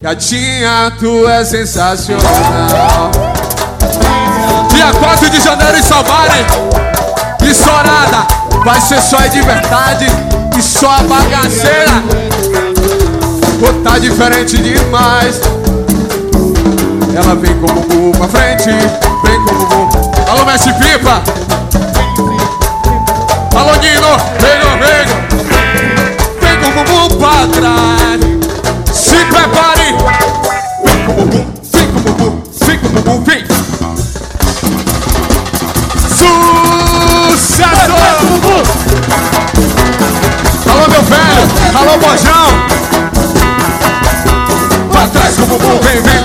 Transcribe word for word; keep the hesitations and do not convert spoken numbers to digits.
Gatinha, tu é sensacional. Dia quatro de janeiro em Salvador, estourada. Vai ser só de verdade e só a bagaceira. Pô, tá diferente demais. Ela vem com o bumbum pra frente, vem com o bumbum. Alô, mestre Pipa. Alô, Nino, vem, vem. Vem com o bumbum pra trás. Se prepare. Vem com o bumbum, vem com o bumbum, vem com o bumbum, vem. Sucesso! Alô, meu velho, alô, Bojão. Pra trás com o bumbum, vem, vem.